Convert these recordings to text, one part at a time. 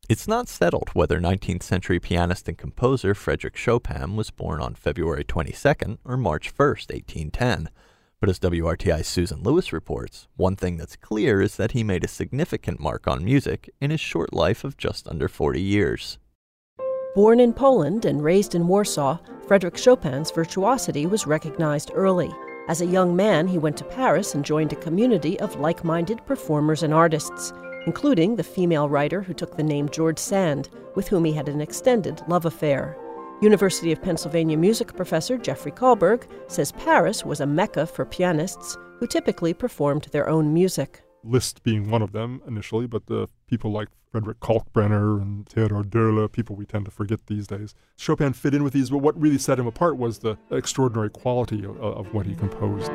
It's not settled whether 19th century pianist and composer Frédéric Chopin was born on February 22nd or March 1st, 1810. But as WRTI's Susan Lewis reports, one thing that's clear is that he made a significant mark on music in his short life of just under 40 years. Born in Poland and raised in Warsaw, Frédéric Chopin's virtuosity was recognized early. As a young man, he went to Paris and joined a community of like-minded performers and artists, including the female writer who took the name George Sand, with whom he had an extended love affair. University of Pennsylvania music professor Jeffrey Kahlberg says Paris was a mecca for pianists who typically performed their own music. Liszt being one of them initially, but the people like Frederick Kalkbrenner and Theodor Dörle, people we tend to forget these days. Chopin fit in with these, but what really set him apart was the extraordinary quality of what he composed.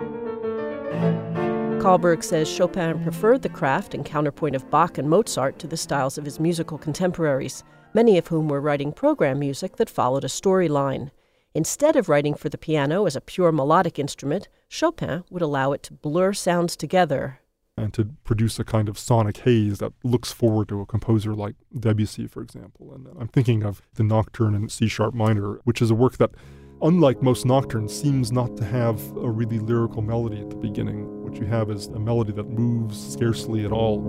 Kahlberg says Chopin preferred the craft and counterpoint of Bach and Mozart to the styles of his musical contemporaries, many of whom were writing program music that followed a storyline. Instead of writing for the piano as a pure melodic instrument, Chopin would allow it to blur sounds together and to produce a kind of sonic haze that looks forward to a composer like Debussy, for example. And I'm thinking of the Nocturne in C-sharp minor, which is a work that, unlike most nocturnes, seems not to have a really lyrical melody at the beginning. What you have is a melody that moves scarcely at all.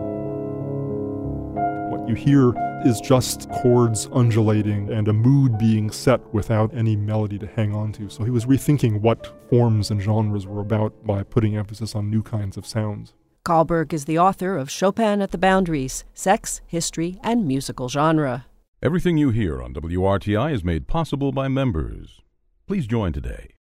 What you hear is just chords undulating and a mood being set without any melody to hang on to. So he was rethinking what forms and genres were about by putting emphasis on new kinds of sounds. Kahlberg is the author of Chopin at the Boundaries, Sex, History, and Musical Genre. Everything you hear on WRTI is made possible by members. Please join today